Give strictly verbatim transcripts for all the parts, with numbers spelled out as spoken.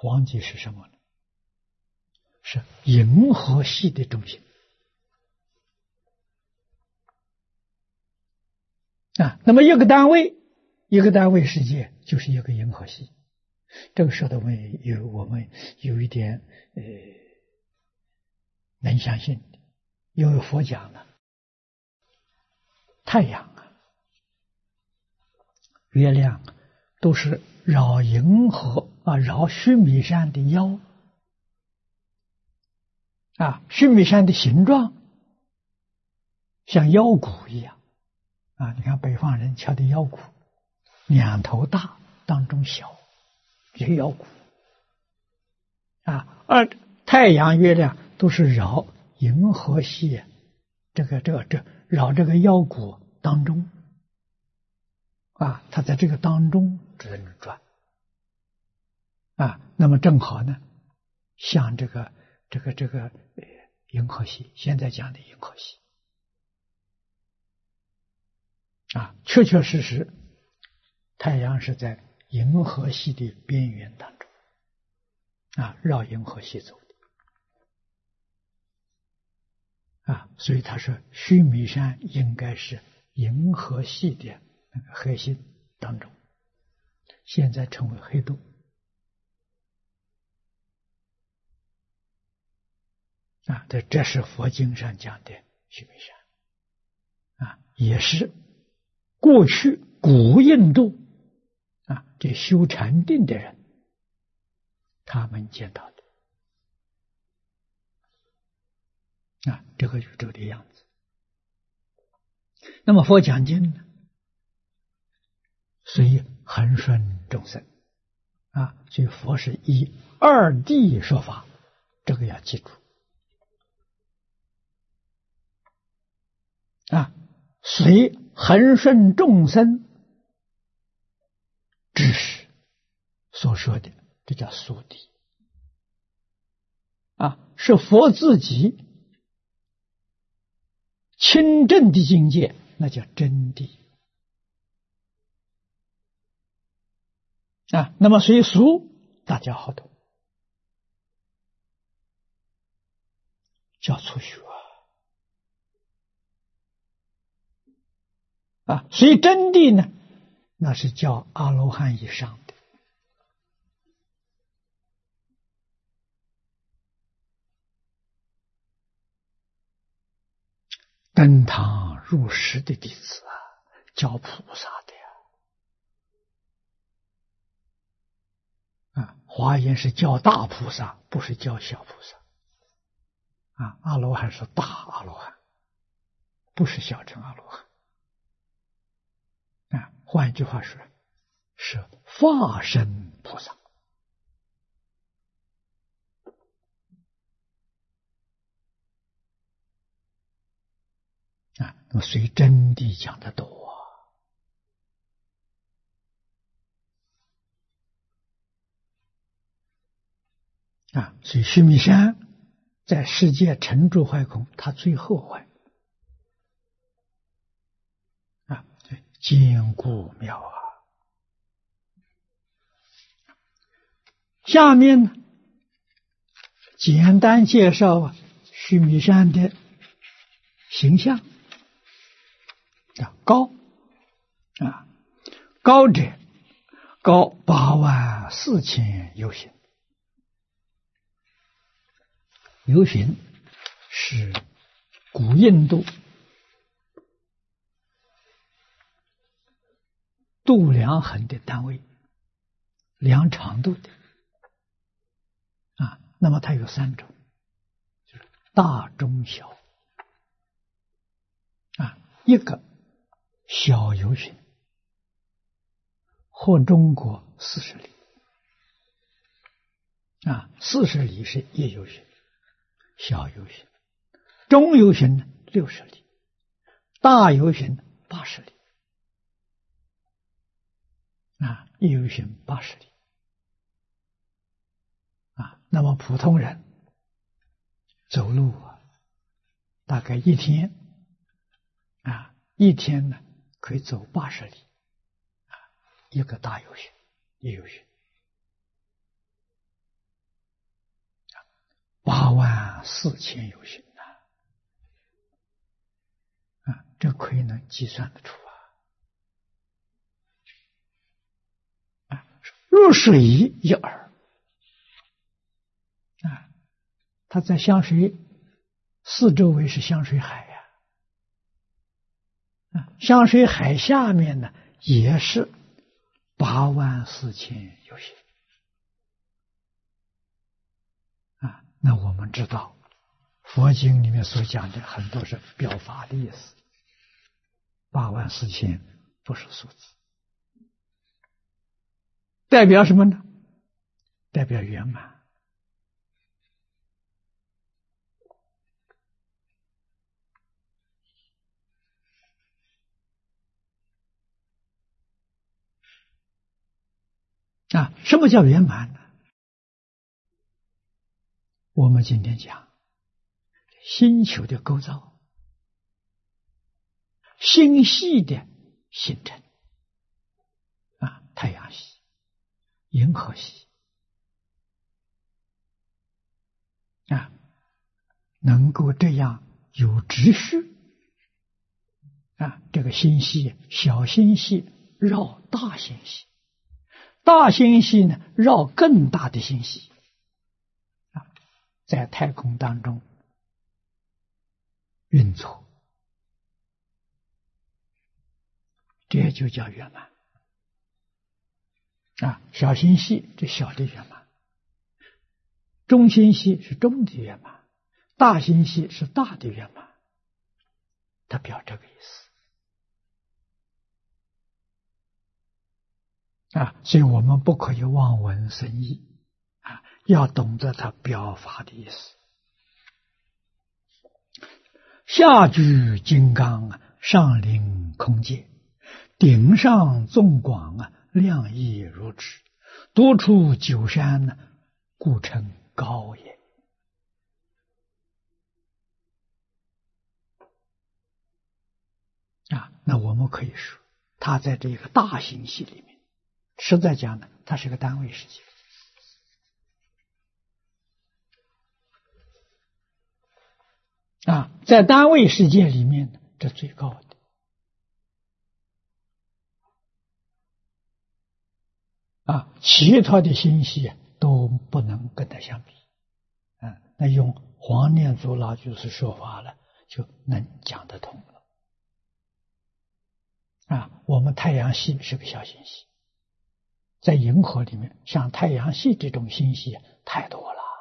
黄极是什么呢？是银河系的中心啊。那么一个单位，一个单位世界就是一个银河系。这个时候我们有我们有一点呃能相信的，因为佛讲了，太阳啊、月亮都是绕银河啊、绕须弥山的腰啊，须弥山的形状像腰鼓一样啊。你看北方人敲的腰鼓，两头大，当中小，这腰鼓啊。而太阳、月亮都是绕银河系，这个这个这绕这个腰鼓当中啊，它在这个当中在那转啊。那么正好呢，像这个这个这个呃银河系，现在讲的银河系啊，确确实实，太阳是在银河系的边缘当中啊，绕银河系走的啊，所以他说须弥山应该是银河系的那个核心当中，现在称为黑洞啊。这这是佛经上讲的须弥山啊，也是过去古印度啊这修禅定的人他们见到的啊，这个宇宙的样子。那么佛讲经呢，随恒顺众生啊，所以佛是以二谛说法，这个要记住啊。随恒顺众生知识所说的，这叫速谛啊，是佛自己亲证的境界，那叫真谛啊。那么随俗大家好懂，叫初学啊。随真谛呢，那是叫阿罗汉以上的登堂入室的弟子啊，叫菩萨的呀啊。华严是叫大菩萨，不是叫小菩萨啊。阿罗汉是大阿罗汉，不是小乘阿罗汉啊。换一句话说，是化身菩萨啊。那么随真谛讲的多啊。所以须弥山在世界成住坏空，它最后坏啊，坚固妙啊。下面呢，简单介绍啊须弥山的形象啊。高啊，高者高八万四千由旬。由旬是古印度度量衡的单位，量长度的啊。那么它有三种，就是大、中、小啊。一个小由旬，或中国四十里啊，四十里是一由旬，小由旬，中由旬呢六十里，大由旬八十里啊，一由旬八十里啊。那么普通人走路啊，大概一天啊，一天呢可以走八十里啊，一个大由旬，一由旬万四千有寻呐！啊，这可以能计算得出啊！啊，入水一耳啊，它在香水四周围是香水海呀、啊，啊，香水海下面呢也是八万四千有寻。啊，那我们知道，佛经里面所讲的很多是表法的意思，八万四千不是数字，代表什么呢？代表圆满。啊，什么叫圆满呢？我们今天讲星球的构造，星系的形成啊，太阳系、银河系啊，能够这样有秩序啊，这个星系，小星系绕大星系，大星系呢绕更大的星系啊，在太空当中运作，这就叫圆满啊。小星系这小的圆满，中星系是中的圆满，大星系是大的圆满，它表这个意思啊。所以我们不可以望文生义啊，要懂得它表法的意思。下居金刚啊，上临空界，顶上纵广啊，量亦如之，多出九山呢，故称高也。啊，那我们可以说，它在这个大星系里面，实在讲呢，它是个单位世界。啊，在单位世界里面，这最高的。啊，其他的星系都不能跟它相比。啊，那用黄念祖老居士说法了，就能讲得通了。啊，我们太阳系是个小星系，在银河里面，像太阳系这种星系太多了。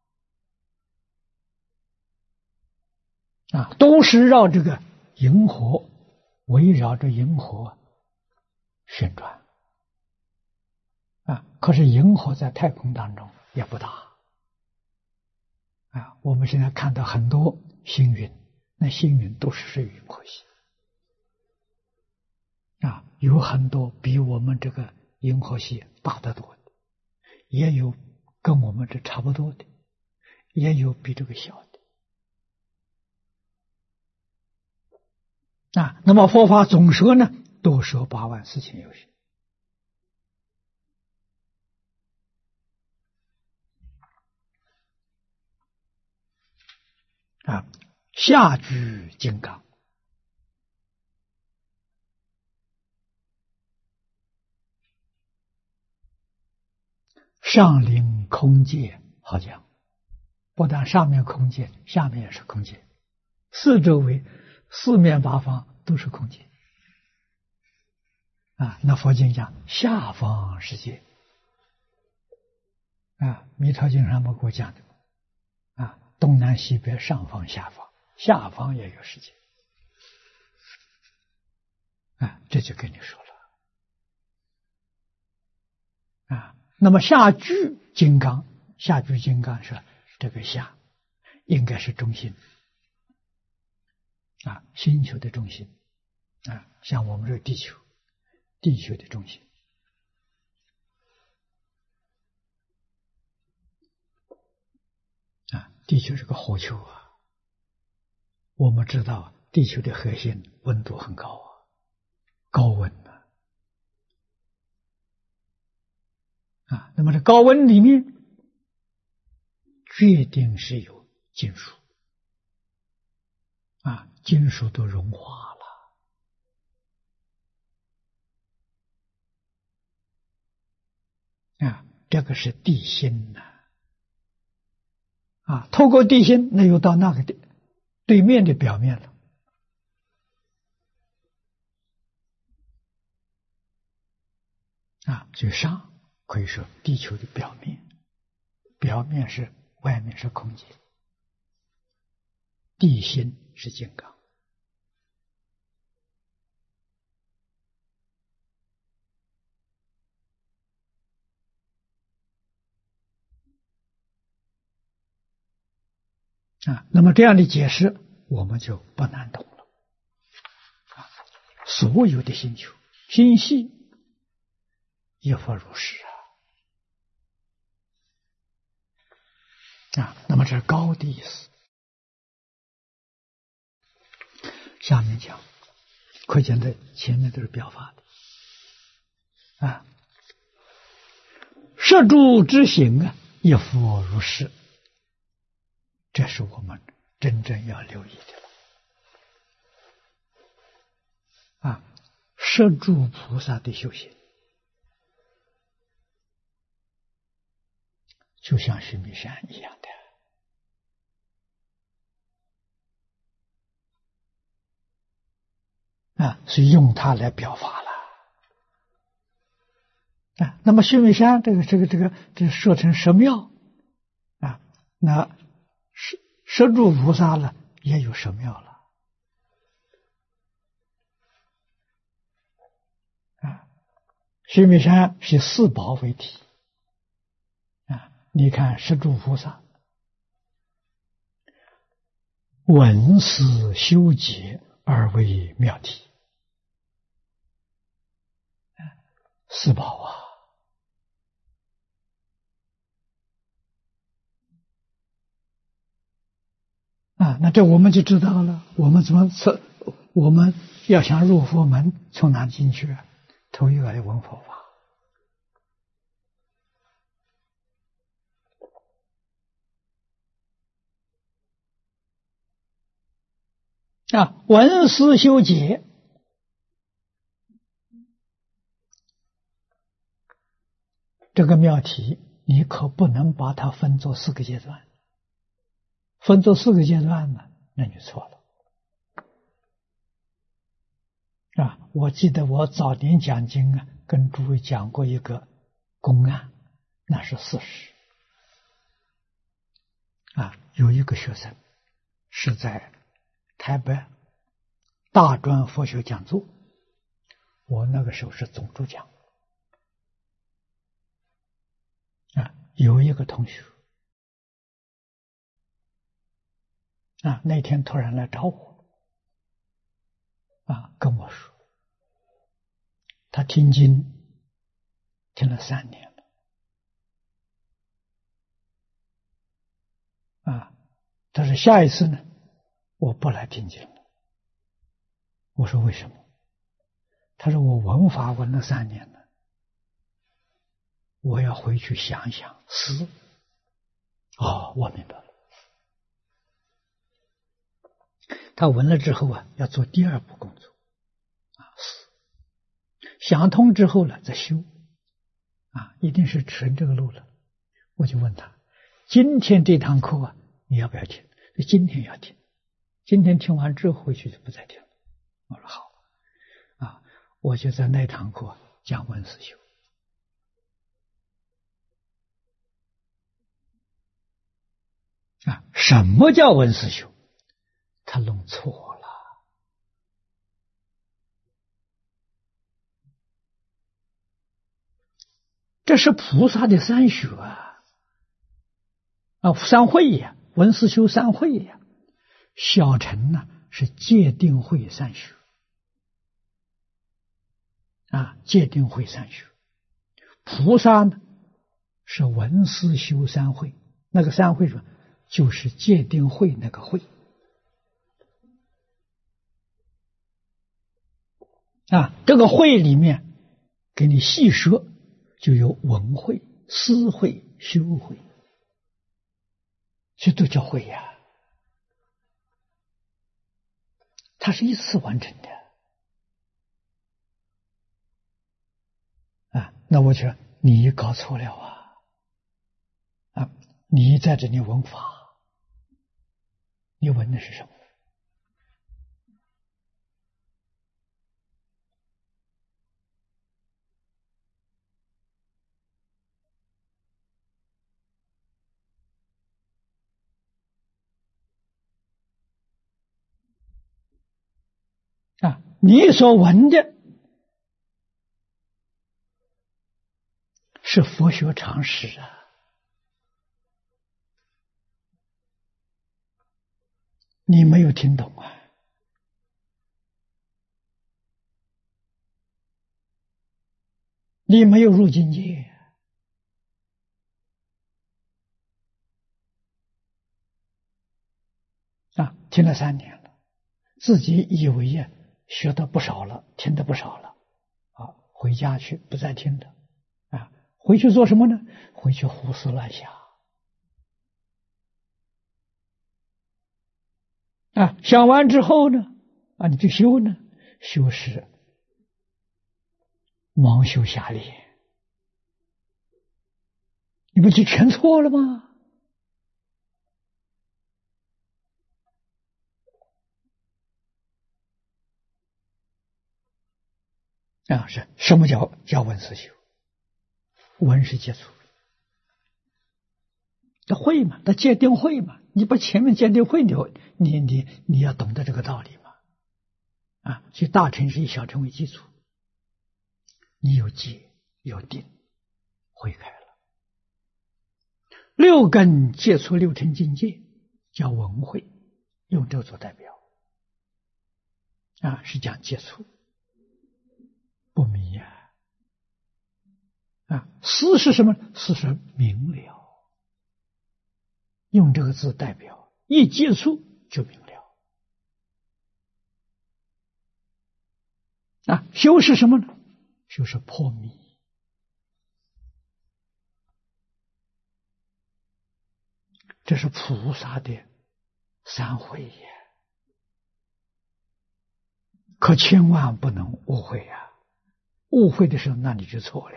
啊，都是绕这个银河，围绕着银河旋转。啊，可是银河在太空当中也不大。啊，我们现在看到很多星云，那星云都是属于银河系。啊，有很多比我们这个银河系大得多的，也有跟我们这差不多的，也有比这个小的。啊，那么佛法总说呢，都说八万四千有寻。啊，下居金刚，上临空界，好讲，不但上面空界，下面也是空界，四周围四面八方都是空界。啊，那佛经讲下方世界。啊，弥陀经上面给我讲的，啊，东南西北上方下方，下方也有世界。啊，这就跟你说了。啊，那么下居金刚，下居金刚是这个下，应该是中心。啊，星球的中心。啊，像我们这个地球，地球的中心。啊，地球是个火球啊，我们知道地球的核心温度很高啊，高温啊。啊，那么这高温里面，决定是有金属啊，金属都融化了啊，这个是地心呐啊，透过地心，那又到那个地对面的表面了啊，最上可以说地球的表面，表面是外面是空间，地心是金刚。啊，那么这样的解释我们就不难懂了。啊，所有的星球、星系亦复如是啊。啊，那么这是高的意思。下面讲，可见的前面都是表法的啊。摄诸之行啊，亦复如是。这是我们真正要留意的了啊！摄诸菩萨的修行，就像须弥山一样的啊，所以用它来表法了啊。那么须弥山这个这个这个这设成神庙啊，那摄摄诸菩萨了也有神庙了啊。须弥山是四宝为体啊，你看摄诸菩萨闻思修解而为妙体，四宝啊。啊，那这我们就知道了。我们怎么测？我们要想入佛门，从哪进去啊？头一个来闻佛法啊，闻思修解，这个妙体，你可不能把它分作四个阶段。分作四个阶段呢，那就错了。啊，我记得我早年讲经啊，跟诸位讲过一个公案，那是事实。啊，有一个学生是在台北大专佛学讲座，我那个时候是总主讲。啊，有一个同学啊，那天突然来找我，啊，跟我说，他听经听了三年了，啊，他说下一次呢，我不来听经了。我说为什么？他说我闻法闻了三年了，我要回去想想思。哦，我明白了。他闻了之后啊，要做第二步工作啊，思。想通之后呢，再修啊，一定是成这个路了。我就问他，今天这堂课啊，你要不要听？今天要听，今天听完之后回去就不再听了。我说好啊，我就在那堂课讲闻思修。啊，什么叫闻思修？他弄错了。这是菩萨的三学啊，啊，三会呀，闻思修三会呀。小乘呢是戒定慧三学啊，戒定慧三学。菩萨呢是闻思修三会，那个三会说就是戒定慧那个慧啊，这个慧里面给你细说，就有闻慧、思慧、修慧，这都叫慧呀。 它是一次完成的啊。那我觉得你搞错了啊啊！你在这里闻法，你闻的是什么？啊，你所闻的是佛学常识啊，你没有听懂啊，你没有入境界啊，听了三年了，自己以为呀学的不少了，听的不少了，啊，回家去不再听了，啊，回去做什么呢？回去胡思乱想，啊，想完之后呢，啊，你就修呢，修是盲修瞎练，你不就全错了吗？啊，是什么叫叫闻思修？闻是接触，这会嘛？他戒定慧嘛？你把前面戒定慧，你你你你要懂得这个道理嘛？啊，所以大乘是以小乘为基础，你有戒有定，慧开了。六根接触六尘境界，叫闻慧，用这个做代表。啊，是讲接触，不迷呀、啊。啊，思是什么？思是明了。用这个字代表，一接触就明了。啊，修是什么呢？修是破迷。这是菩萨的三慧呀，可千万不能误会呀！误会的时候，那你就错了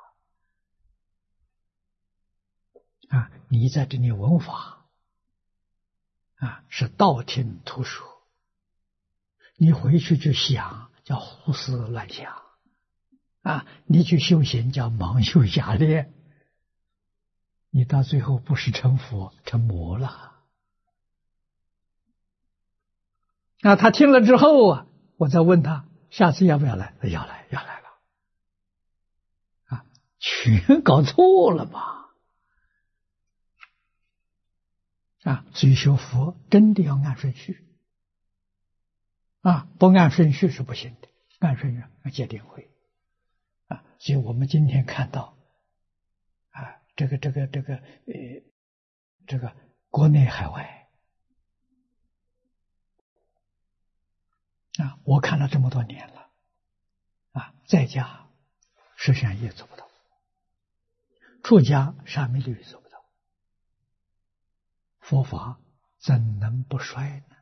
啊！啊，你在这里闻法啊，是道听途说，你回去就想，叫胡思乱想啊！你去修行叫盲修瞎练，你到最后不是成佛，成魔了。那他听了之后啊，我再问他下次要不要来？要来，要来了。啊，全搞错了嘛！啊，所以学佛真的要按顺序啊，不按顺序是不行的，按顺序要戒定慧啊。所以我们今天看到啊，这个这个这个呃，这个国内海外啊，我看了这么多年了啊，在家十善业做不到，出家沙弥律做不到，佛法怎能不衰呢？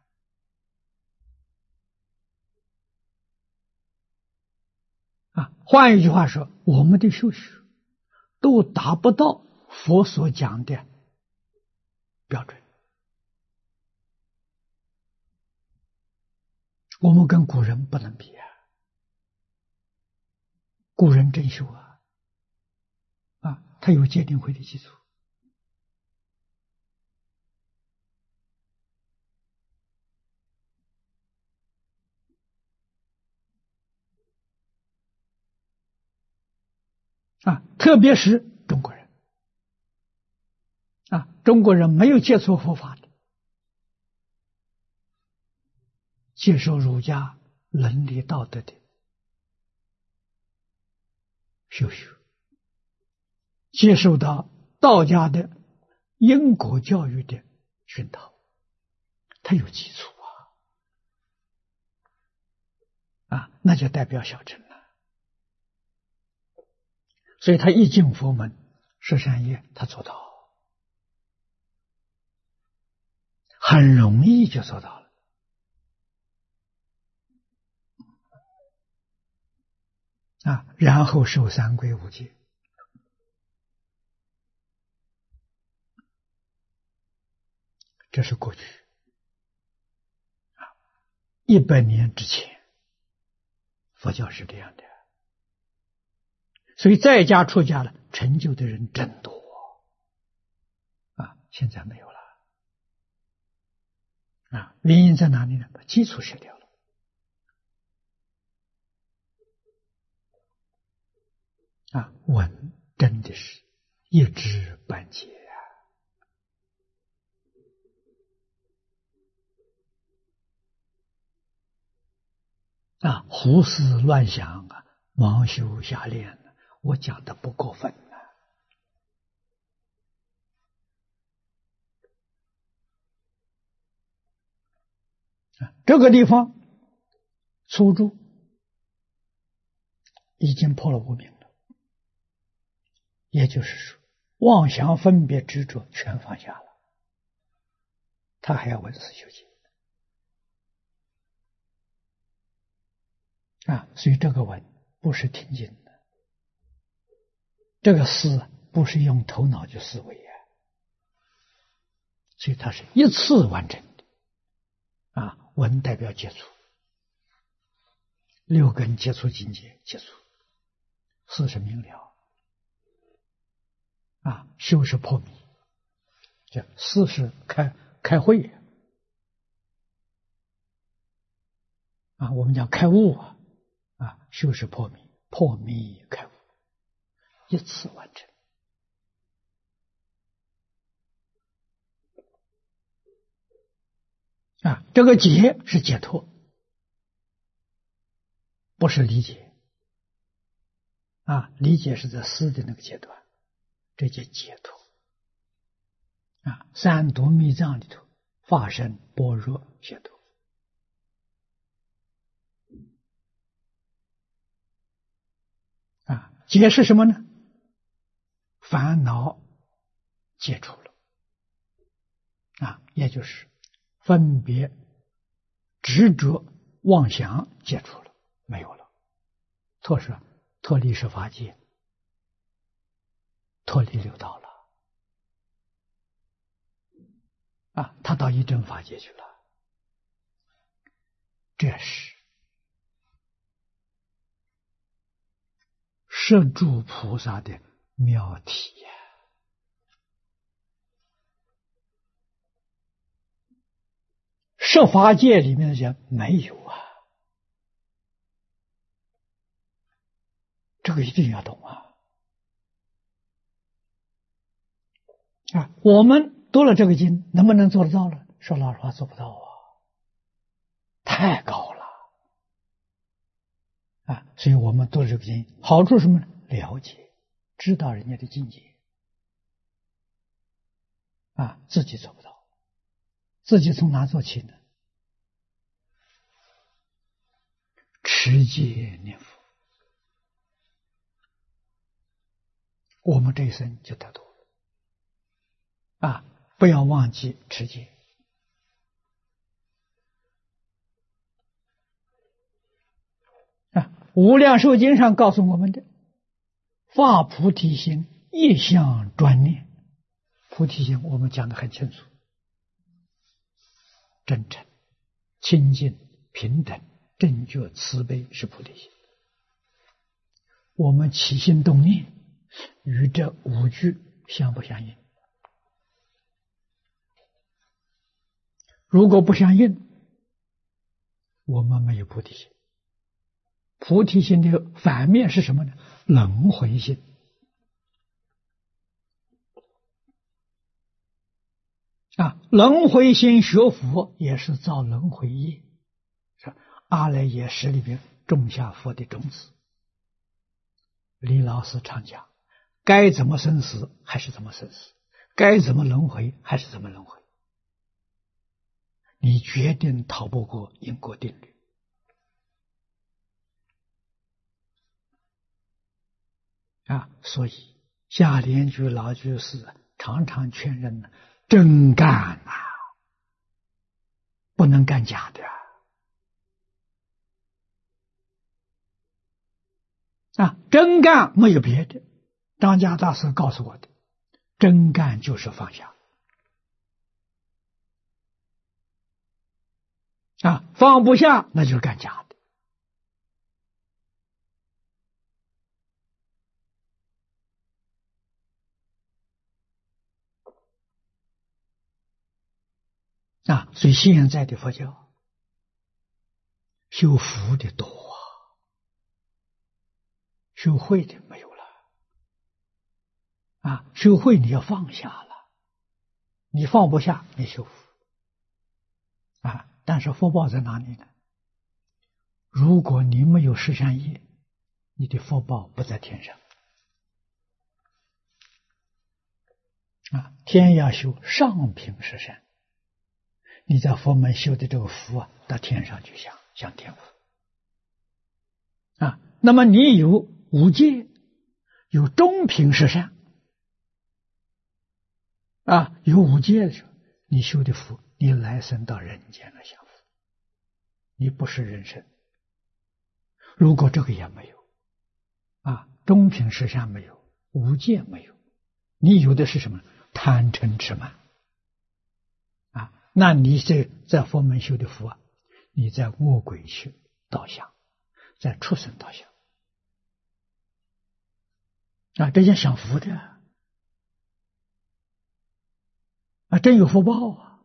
啊，换一句话说，我们的修学都达不到佛所讲的标准，我们跟古人不能比啊！古人真修啊，啊，他有戒定慧的基础。啊，特别是中国人，啊，中国人没有接触佛法的，接受儒家伦理道德的修学，接受到道家的因果教育的熏陶，他有基础啊，啊，那就代表小乘了。所以他一进佛门，十善业他做到，很容易就做到了。 啊，然后受三归五戒。这是过去啊，一百年之前，佛教是这样的。所以在家出家了，成就的人真多啊，现在没有了啊，原因在哪里呢？把基础舍掉了啊，闻真的是一知半解啊，啊，胡思乱想啊，妄修瞎练，我讲的不过分啊。这个地方初住已经破了无明了，也就是说，妄想分别执着全放下了，他还要闻思修行啊，所以这个闻不是听经的，这个思不是用头脑去思维啊，所以它是一次完成的啊。闻代表接触，六根接触境界接触，思是明了啊，修是破迷，这思是开开慧啊，我们讲开悟啊，啊，修是破迷，破迷开悟，一次完成啊。这个解是解脱，不是理解啊，理解是在思的那个阶段，这叫解脱啊。三毒密藏里头，法身般若解脱啊。解是什么呢？烦恼解除了啊，也就是分别执着妄想解除了，没有了，脱是脱离十法界，脱离六道了啊，他到一真法界去了，这是摄诸菩萨的妙体呀、啊！摄法界里面的人没有啊，这个一定要懂啊！啊，我们读了这个经，能不能做得到了？说老实话，做不到啊，太高了啊！所以我们读了这个经，好处是什么呢？了解，知道人家的境界啊，自己做不到，自己从哪做起呢？持戒念佛，我们这一生就得度了啊！不要忘记持戒啊！无量寿经上告诉我们的，发菩提心，一向专念。菩提心我们讲得很清楚，真诚、清净、平等、正觉、慈悲是菩提心。我们起心动念与这五句相不相应？如果不相应，我们没有菩提心。菩提心的反面是什么呢？轮回心啊，轮回心学佛也是造轮回业，是阿赖耶识里边种下佛的种子。李老师常讲，该怎么生死还是怎么生死，该怎么轮回还是怎么轮回，你决定逃不过因果定律啊！所以下莲居老居士常常劝人呢，真干呐、啊，不能干假的啊，真干没有别的。张家大师告诉我的，真干就是放下。啊，放不下那就是干假的。啊，所以现在的佛教修福的多啊，修慧的没有了。啊，修慧你要放下了，你放不下，你修福。啊，但是福报在哪里呢？如果你没有十善业，你的福报不在天上。啊，天要修上品十善，你在佛门修的这个福啊，到天上去享享天福。啊，那么你有五戒，有中品十善，啊，有五戒的时候，你修的福，你来生到人间来享福，你不是人生。如果这个也没有，啊，中品十善没有，无戒没有，你有的是什么？贪嗔痴慢。啊，那你这在佛门修的福啊，你在恶鬼去道享，在畜生道享。啊，这叫享福的啊，真有福报啊！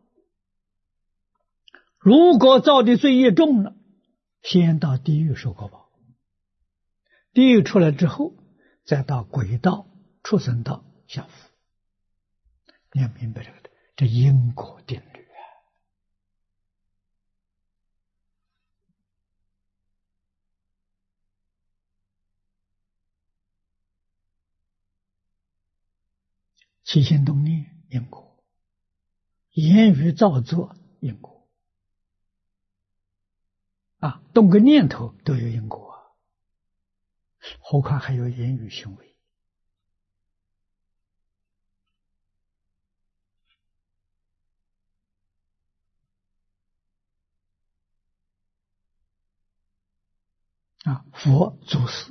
如果造的罪业重了，先到地狱受果报，地狱出来之后，再到鬼道、畜生道享福。你要明白这个的，这因果定律啊！起心动念因果，言语造作因果啊，动个念头都有因果啊，何况还有言语行为。啊，佛祖师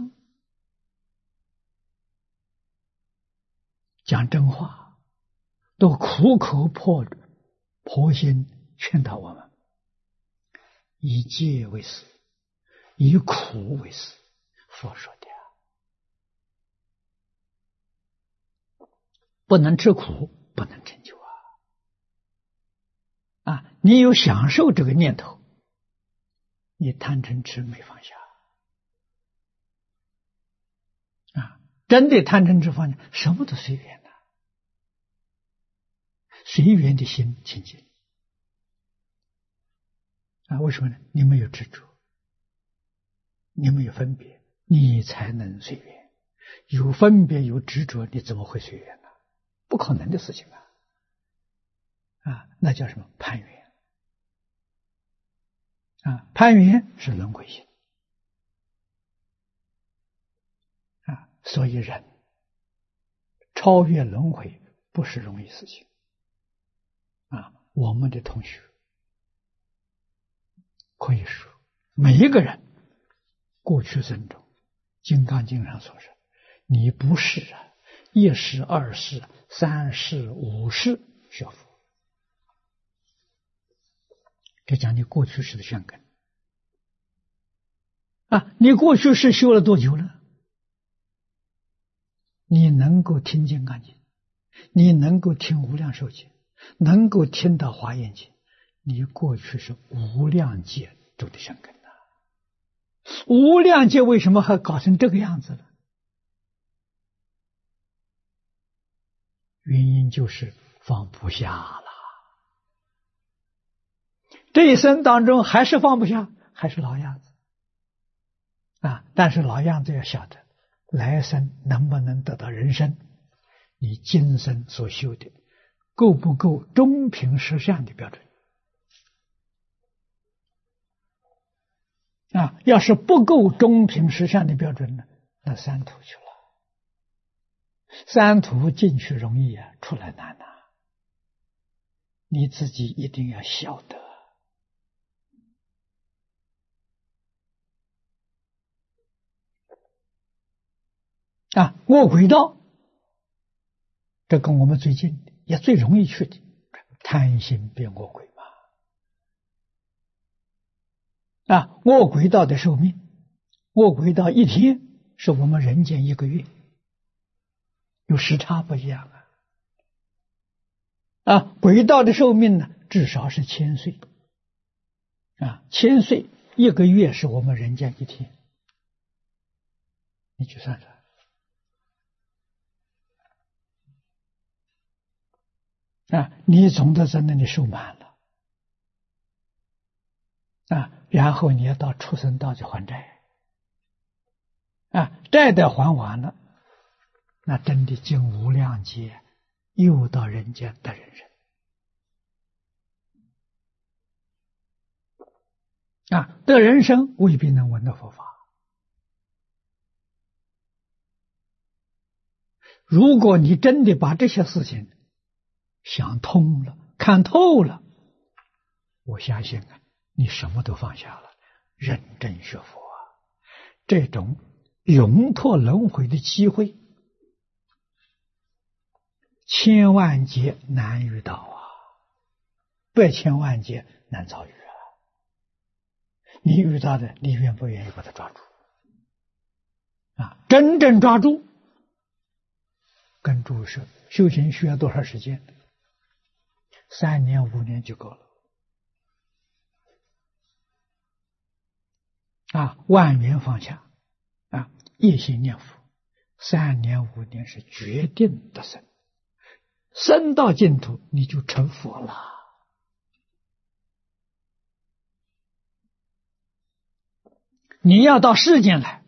讲真话，都苦口婆婆心劝导我们，以戒为师，以苦为师。佛说的，不能吃苦，不能成就啊！啊，你有享受这个念头，你贪嗔痴没放下。啊，真的贪嗔痴放下，什么都随缘的，随缘的心清净。啊，为什么呢？你没有执着，你没有分别，你才能随缘。有分别有执着，你怎么会随缘呢？不可能的事情啊！啊，那叫什么攀缘？啊，攀缘是轮回性。啊，所以人超越轮回不是容易事情。啊，我们的同学可以说，每一个人过去生中，《金刚经》上所说，你不是啊，一世、二世、三世、五世学佛，这讲你过去世的善根啊。你过去世修了多久了？你能够听金刚经，你能够听无量寿经，能够听到华严经，你过去是无量劫中的善根呐。无量劫为什么还搞成这个样子了？原因就是放不下了。这一生当中还是放不下，还是老样子啊！但是老样子要晓得，来生能不能得到人生，你今生所修的够不够中品实相的标准啊？要是不够中品实相的标准呢，那三途去了。三途进去容易啊，出来难呐、啊！你自己一定要晓得。 啊，卧轨道，这跟我们最近的也最容易去的，贪心变卧轨嘛。啊，卧轨道的寿命，卧轨道一天是我们人间一个月，有时差不一样啊。啊，轨道的寿命呢，至少是千岁。啊，千岁一个月是我们人间一天，你去算算。啊，你总得在那里受满了，啊，然后你要到畜生道去还债，啊，债得还完了，那真的经无量劫，又到人间得人生。啊，得人生未必能闻到佛法。如果你真的把这些事情想通了、看透了，我相信啊，你什么都放下了，认真学佛啊，这种永脱轮回的机会，千万劫难遇到啊，百千万劫难遭遇啊。你遇到的，你愿不愿意把它抓住？啊，真正抓住，跟诸是修行需要多少时间？三年五年就够了。啊，万缘放下，啊，一心念佛，三年五年是决定得生，生到净土你就成佛了。你要到世间来，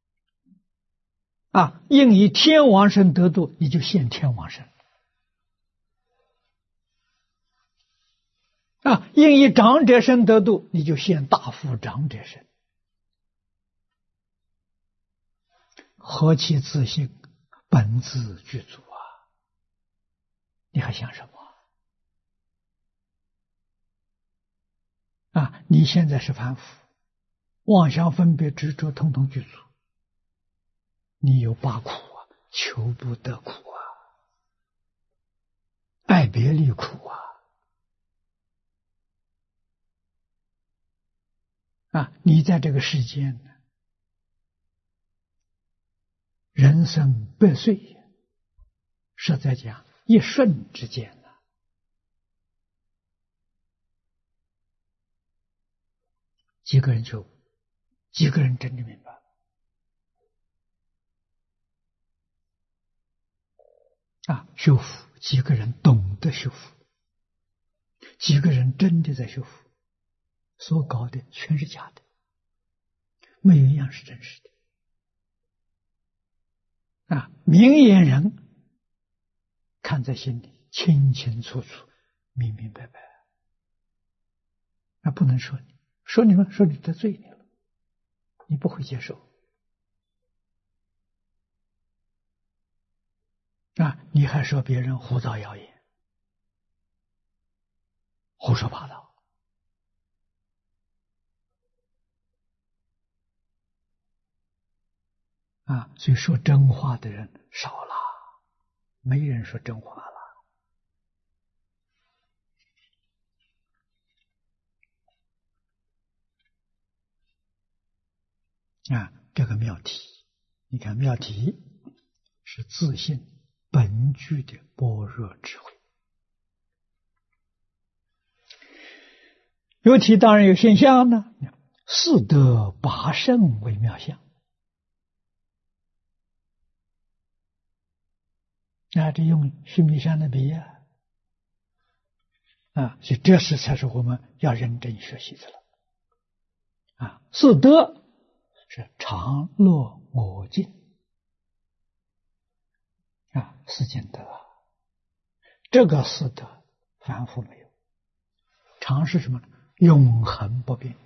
啊，应以天王身得度，你就现天王身。啊，应以长者身得度，你就现大富长者身。何其自信，本自具足啊！你还想什么？啊，你现在是凡夫，妄想分别执着统统具足，你有八苦啊，求不得苦啊，爱别离苦啊。啊，你在这个世间呢，人生百岁，实在讲一瞬之间啊，几个人就几个人真的明白啊？修复几个人懂得修复，几个人真的在修复，所搞的全是假的，没有一样是真实的。啊，明眼人看在心里，清清楚楚，明明白白。那不能说你，说你们，说你得罪你了，你不会接受。啊，你还说别人胡造谣言，胡说八道。啊，所以说真话的人少了，没人说真话了。啊，这个妙题，你看妙题是自信本具的般若智慧。有体当然有现象呢，四德八圣为妙相。啊，这用须弥山的比啊，啊，所以这是才是我们要认真学习的了。啊，四德是常乐我净啊，四净德，这个四德凡夫没有。常是什么？永恒不变。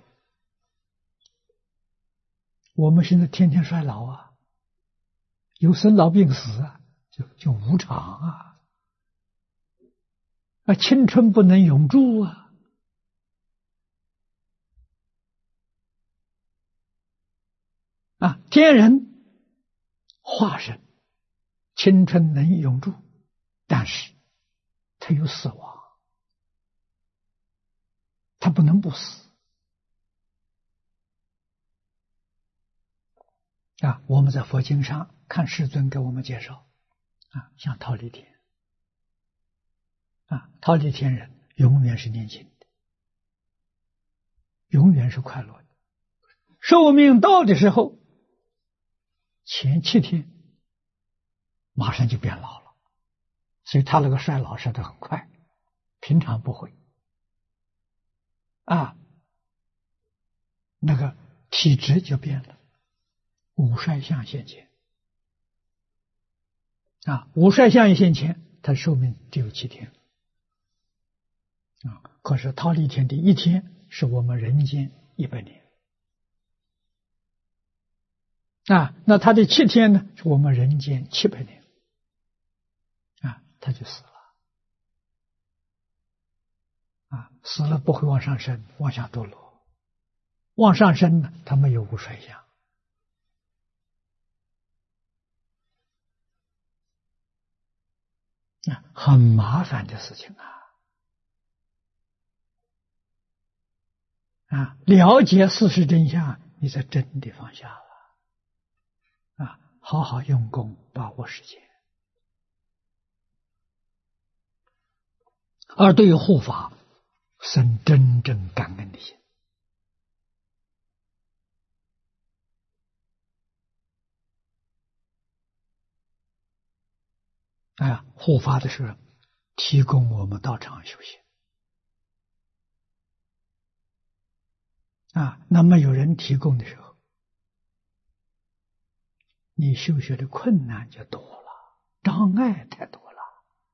我们现在天天衰老啊，有生老病死啊，就就无常啊，啊，青春不能永驻啊，啊，天人化身青春能永驻，但是他有死亡，他不能不死啊！我们在佛经上看世尊给我们介绍啊，像忉利天啊，忉利天人永远是年轻的，永远是快乐的。寿命到的时候，前七天马上就变老了，所以他那个衰老衰得很快，平常不会啊，那个体质就变了，五衰相现前啊，五衰相一现前，他寿命只有七天啊。可是忉利天的一天是我们人间一百年啊，那他的七天呢，是我们人间七百年啊，他就死了啊，死了不会往上升，往下堕落，往上升呢，他没有无衰相啊，很麻烦的事情啊。啊，了解事实真相，你才真的放下了啊！好好用功，把握时间。而对于护法，生真正感恩的心啊！护法的时候，提供我们道场修行啊，那么有人提供的时候，你修学的困难就多了，障碍太多了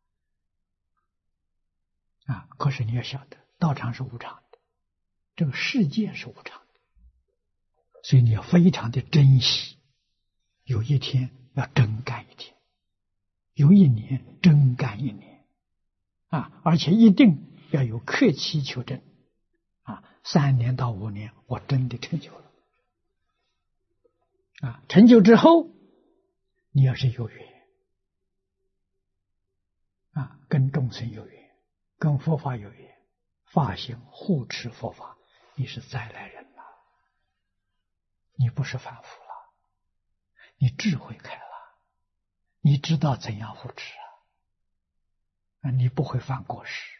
啊！可是你要晓得，道场是无常的，这个世界是无常的，所以你要非常的珍惜，有一天要真干一天，有一年真干一年啊！而且一定要有克期求证啊，三年到五年，我真的成就了啊！成就之后，你要是有缘啊，跟众生有缘，跟佛法有缘，发心护持佛法，你是再来人了，你不是凡夫了，你智慧开了，你知道怎样护持啊，你不会犯过失。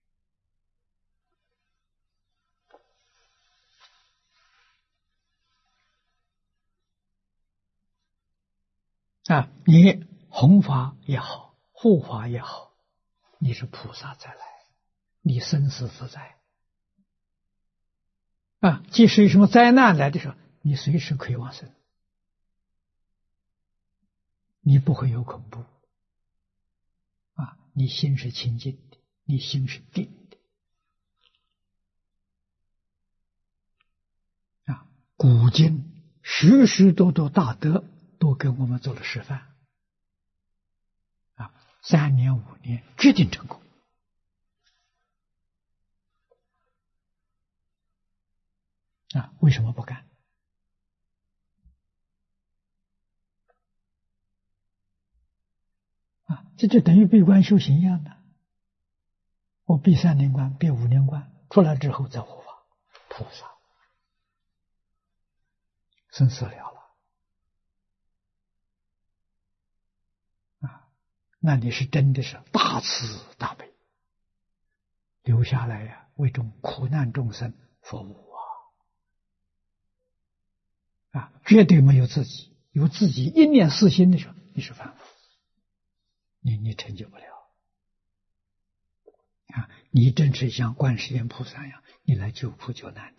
啊，你弘法也好，护法也好，你是菩萨再来，你生死自在啊！即使有什么灾难来的时候，你随时可以往生，你不会有恐怖啊！你心是清净的，你心是定的啊！古今许许多多大德都给我们做了示范啊！三年五年决定成功啊！为什么不干？啊，这就等于闭关修行一样的。我闭三年关，闭五年关，出来之后再护法，菩萨生死了了啊！那你是真的是大慈大悲，留下来呀、啊，为众苦难众生服务啊！啊，绝对没有自己，有自己一念私心的时候，你是凡夫，你你成就不了啊！你真是像观世音菩萨一样，你来救苦救难的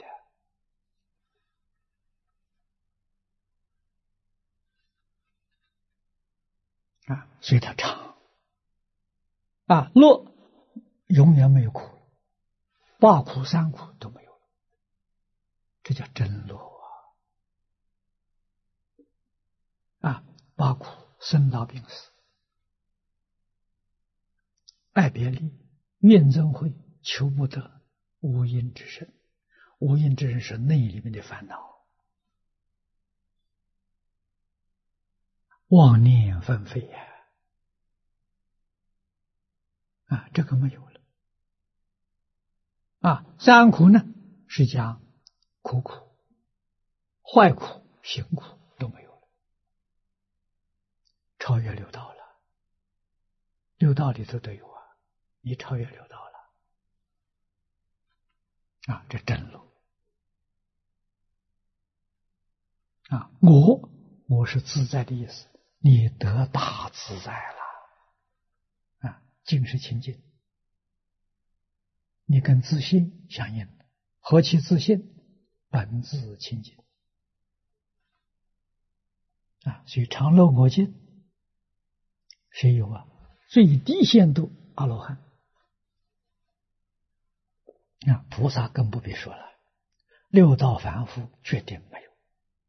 啊！所以它长啊，乐永远没有苦，八苦三苦都没有了，这叫真乐啊！啊，八苦生老病死、爱别离、怨憎会、求不得、无因之身。无因之身是内里面的烦恼，妄念纷飞呀、啊！ 啊，这个没有了。啊，三苦呢是讲苦苦、坏苦、行苦都没有了，超越六道了。六道里头都有啊，你超越六道了啊，这真路啊！我我是自在的意思，你得大自在了啊！净是清净，你跟自信相应，何其自信？本自清净啊！所以常乐我净，谁有啊？最低限度阿罗汉啊，菩萨更不必说了，六道凡夫决定没有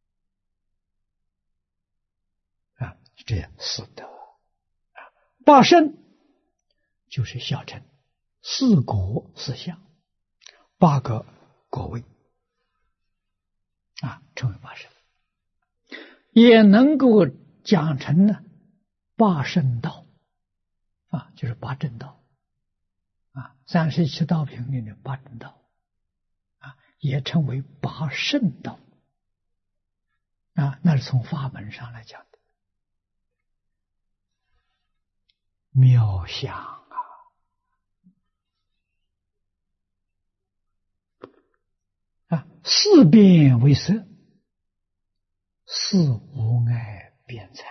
啊，这四德啊，八圣就是小乘，四果四相，八个果位啊，称为八圣，也能够讲成呢八圣道啊，就是八正道啊，三十七道品里的八正道啊，也称为八圣道啊，那是从法门上来讲的，妙相啊！啊，四变为色，四无碍辩才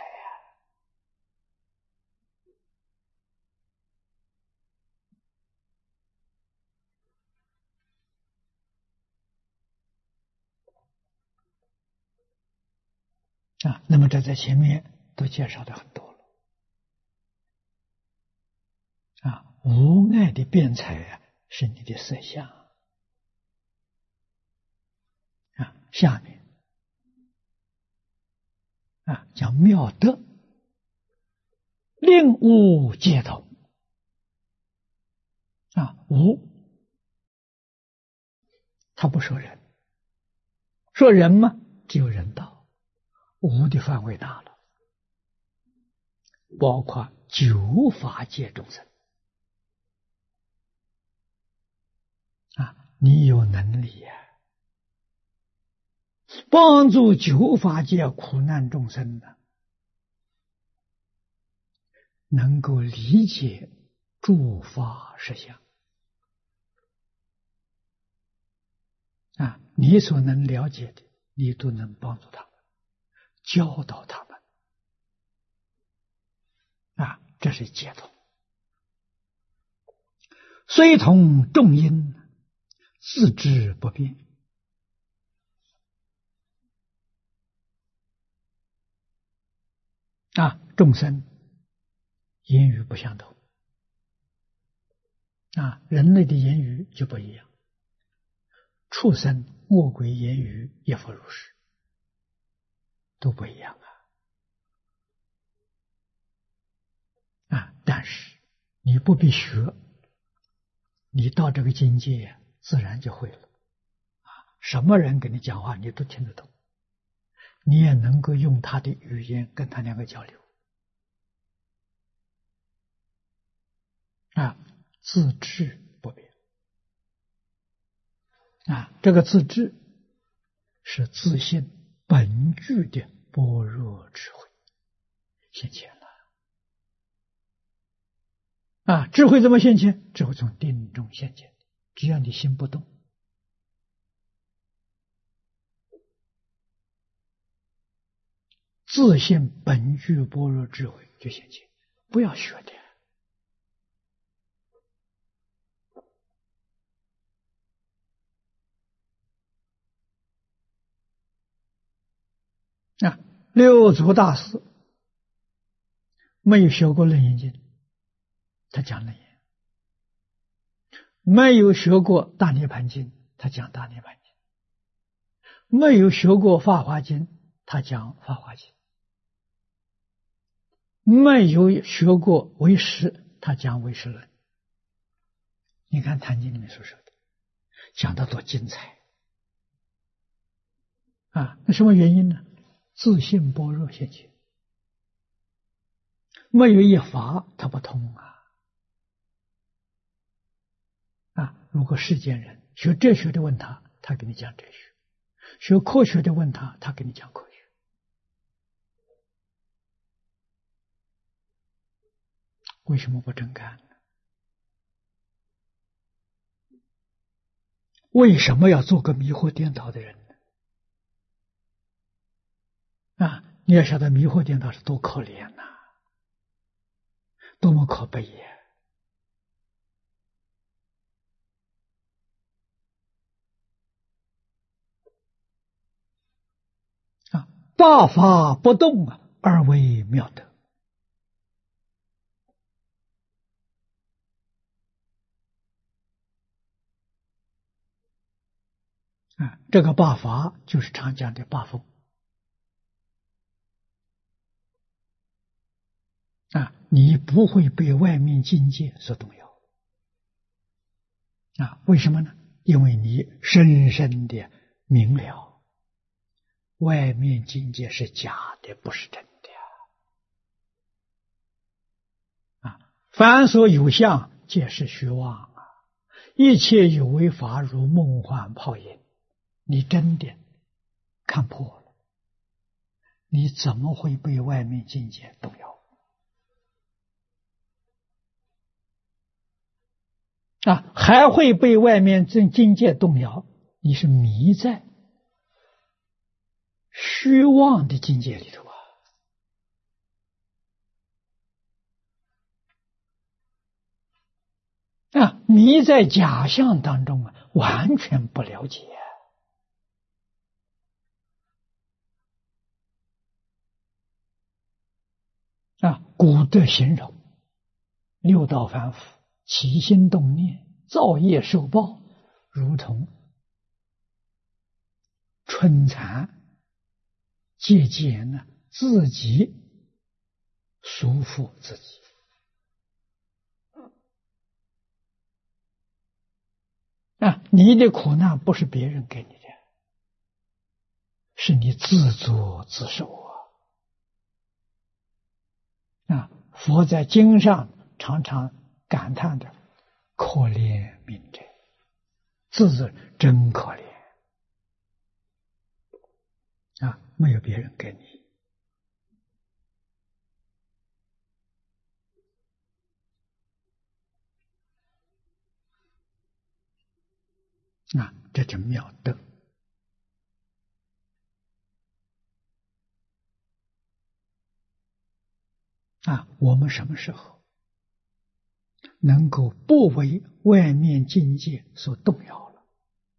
啊！啊，那么这在前面都介绍的很多了啊，无碍的辩才啊，是你的色相啊，下面啊讲妙德，令物皆同啊，无他不说人，说人吗？只有人道，无的范围大了，包括九法界众生啊，你有能力呀、啊，帮助九法界苦难众生的，能够理解诸法实相啊，你所能了解的，你都能帮助他们，教导他们啊，这是解脱。虽同众因，自知不变啊，众生言语不相同啊，人类的言语就不一样，畜生恶鬼言语也复如是，都不一样啊啊！但是你不必学，你到这个境界自然就会了啊！什么人跟你讲话，你都听得懂，你也能够用他的语言跟他两个交流啊，自知不变啊，这个自知是自信本具的般若智慧现前了啊！智慧怎么现前？智慧从定中现前，只要你心不动，自信本具般若智慧就现前，不要学的啊！六祖大师没有学过楞严经，他讲楞严；没有学过大涅盘经，他讲大涅盘经；没有学过法华经，他讲法华经；没有学过唯识，他讲唯识论。你看《坛经》里面所说的，讲得多精彩啊！那什么原因呢？自信般若现前，没有一法他不通啊！ 啊，如果世间人学哲学的问他，他给你讲哲学；学科学的问他，他给你讲科学。为什么不真干呢？为什么要做个迷惑颠倒的人呢？啊，你要晓得迷惑颠倒是多可怜呐、啊，多么可悲呀！啊，大法不动啊，而为妙德。啊，这个八法就是常讲的八风。啊，你不会被外面境界所动摇。啊，为什么呢？因为你深深的明了，外面境界是假的，不是真的。啊，凡所有相，皆是虚妄啊！一切有为法，如梦幻泡影。你真的看破了，你怎么会被外面境界动摇？啊，还会被外面这境界动摇？你是迷在虚妄的境界里头啊！啊，迷在假象当中啊，完全不了解。啊，古德形容六道凡夫起心动念，造业受报，如同春蚕节俭呢，自己束缚自己。啊，你的苦难不是别人给你的，是你自作自受啊！啊，佛在经上常常感叹的：“可怜悯者，自字真可怜啊！没有别人给你。”啊，这叫妙德。啊，我们什么时候能够不为外面境界所动摇了？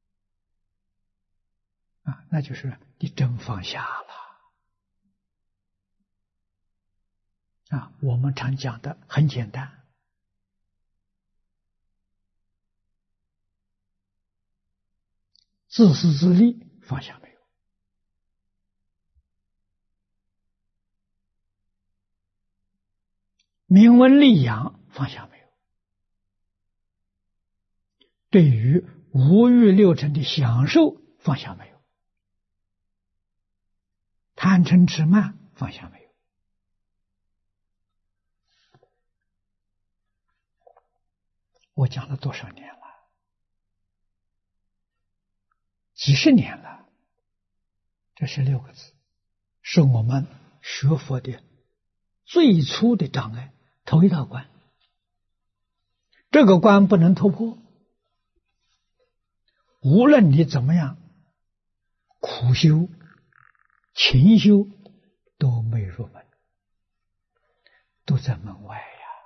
啊，那就是你真放下了。啊，我们常讲的很简单，自私自利放下没有？名闻利养放下没有？对于五欲六尘的享受放下没有？贪嗔痴慢放下没有？我讲了多少年了？几十年了。这是六个字，是我们学佛的最初的障碍，头一道关。这个关不能突破，无论你怎么样苦修、勤修，都没入门，都在门外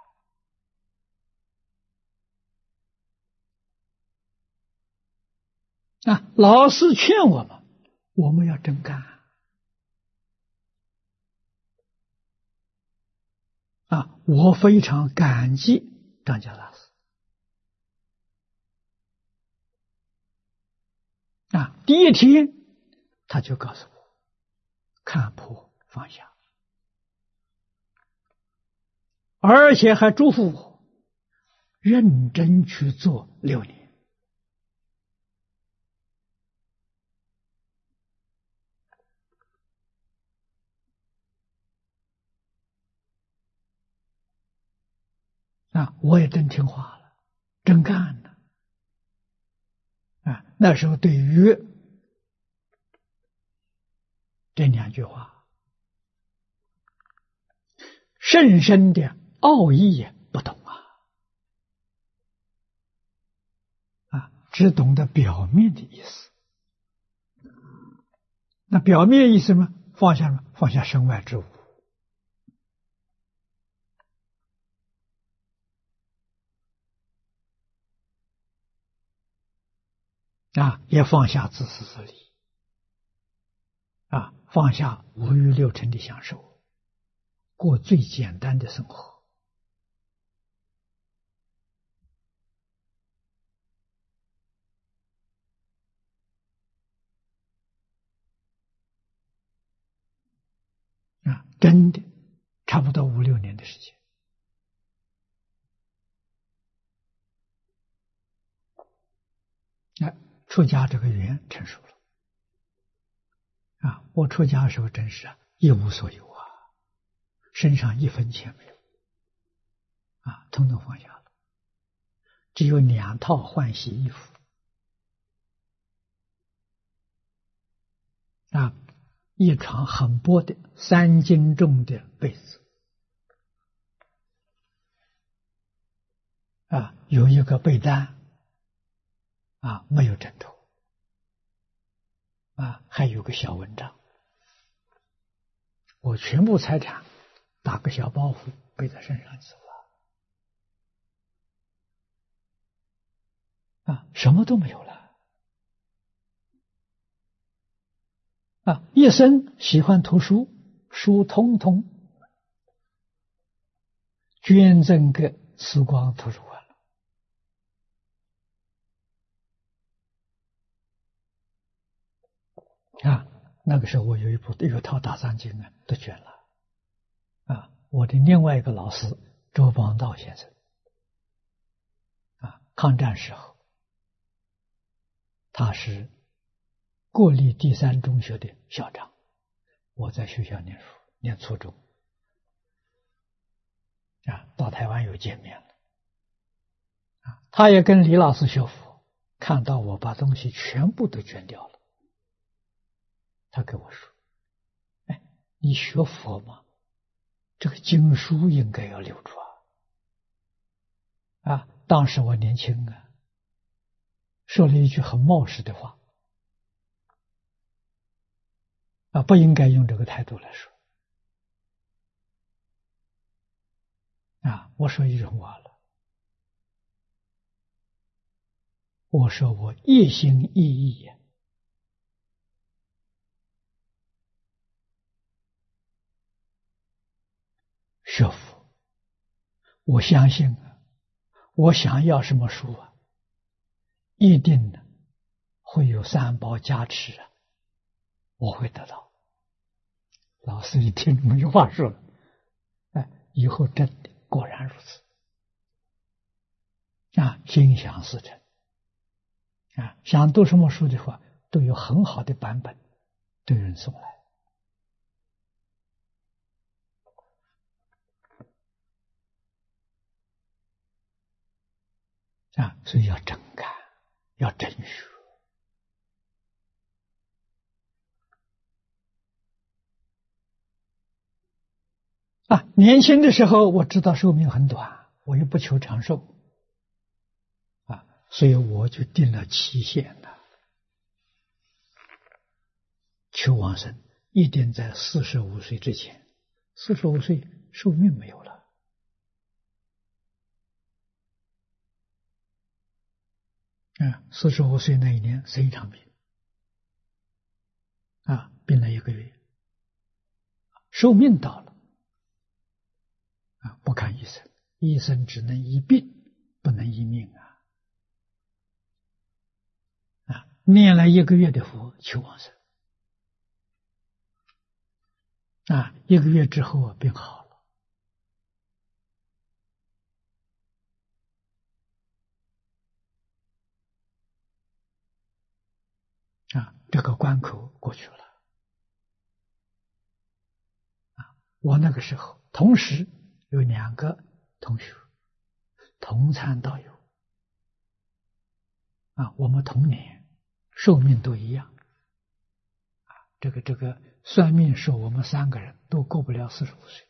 呀！啊，老师劝我们，我们要真干啊！我非常感激张家大师啊！第一天他就告诉我，看破放下，而且还祝福我认真去做六年。啊，我也真听话了，真干了。 那时候对于这两句话深深的奥义也不懂啊，啊，只懂得表面的意思。那表面意思呢？放下什么？放下身外之物。啊，也放下自私自利，啊，放下五欲六尘的享受，过最简单的生活。啊，真的差不多五六年的时间。啊，出家这个缘成熟了。啊，我出家的时候真是啊，一无所有啊，身上一分钱没有，啊，统统放下了，只有两套换洗衣服，啊，一床很薄的三斤重的被子，啊，有一个被单，啊，没有枕头，啊，还有个小蚊帐，我全部财产打个小包袱背在身上走了，啊，什么都没有了，啊，一生喜欢图书，书通通捐赠给慈光图书馆了。啊，那个时候我有一部有一套大藏经啊，都捐了。啊，我的另外一个老师周邦道先生，啊，抗战时候，他是国立第三中学的校长，我在学校念书，念初中，啊，到台湾又见面了，啊，他也跟李老师学佛，看到我把东西全部都捐掉了，他跟我说：“哎，你学佛吗？这个经书应该要留住啊！”啊，当时我年轻啊，说了一句很冒失的话，啊，不应该用这个态度来说。啊，我说一句话了，我说我一心一意呀，学佛，我相信啊，我想要什么书啊，一定的会有三宝加持啊，我会得到。老师一听没话说了，哎，以后真的果然如此啊，心想事成啊，想读什么书的话，都有很好的版本，都有人送来啊，所以要真干，要真学。啊，年轻的时候我知道寿命很短，我又不求长寿，啊，所以我就定了期限了，求往生一定在四十五岁之前，四十五岁寿命没有了，啊，四十五岁那一年生一场病，啊，病了一个月，寿命到了。啊，不看医生，医生只能医病，不能医命啊！啊，念了一个月的佛求往生，啊，一个月之后啊，病好了，啊，这个关口过去了，啊，我那个时候同时有两个同学同参道友，啊，我们同年寿命都一样。啊，这个这个算命说我们三个人都过不了四十五岁。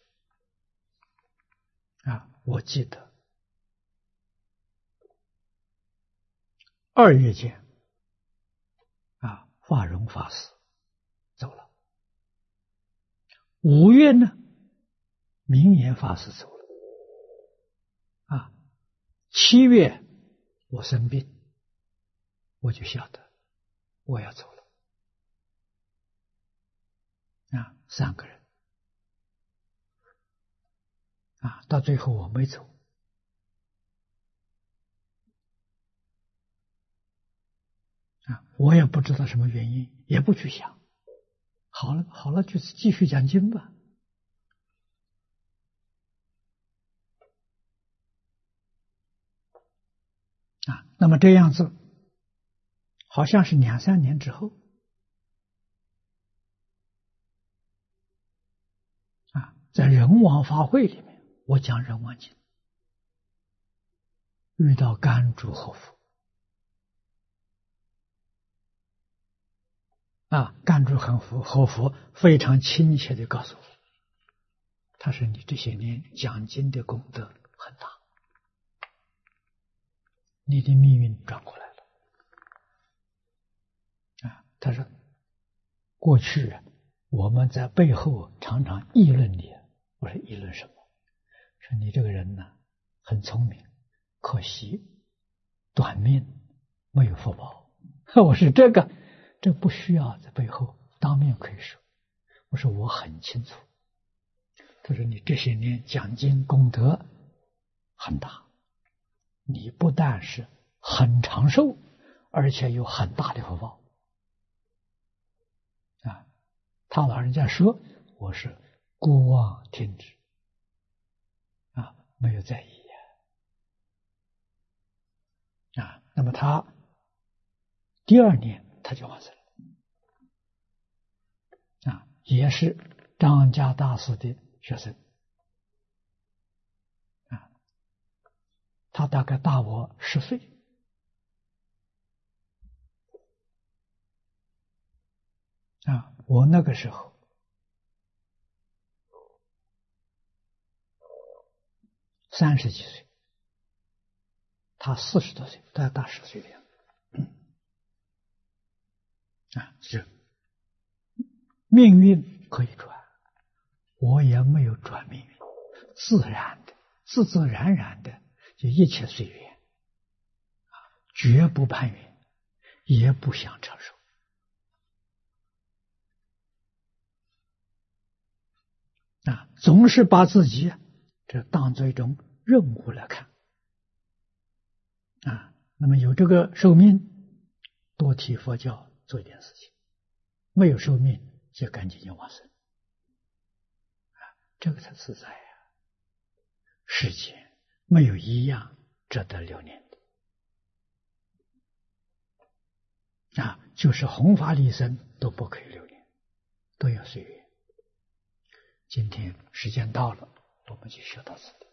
啊，我记得二月间，啊，法荣法师走了。五月呢，明言法师走了。啊，七月我生病，我就晓得我要走了。啊，三个人。啊，到最后我没走。啊，我也不知道什么原因，也不去想。好了，好了，就继续讲经吧。啊，那么这样子，好像是两三年之后，啊，在人王法会里面，我讲人王经，遇到甘珠和佛。啊，甘珠和佛和佛非常亲切的告诉我，他说：“你这些年讲经的功德很大，你的命运转过来了。”啊，他说：“过去我们在背后常常议论你。”我说：“议论什么？”说你这个人呢，很聪明，可惜短命，没有福报。我说这个。这不需要在背后当面可以说。我说我很清楚。他说你这些年讲经功德很大，你不但是很长寿，而且有很大的福报。啊，他老人家说我是孤妄听之，啊，没有在意啊。啊，那么他第二年他就往生了。啊，也是张家大师的学生。啊，他大概大我十岁。啊，我那个时候三十几岁，他四十多岁，大概大十岁的样子。啊，是命运可以转，我也没有转命运，自然的、自自然然的，就一切随缘，啊，绝不攀缘，也不想承受。啊，总是把自己这当做一种任务来看。啊，那么有这个寿命，多替佛教做一点事情；没有寿命，就赶紧就往生。啊，这个才自在呀！世间没有一样值得留念的。啊，就是弘法利生都不可以留念，都要随缘。今天时间到了，我们就学到此地。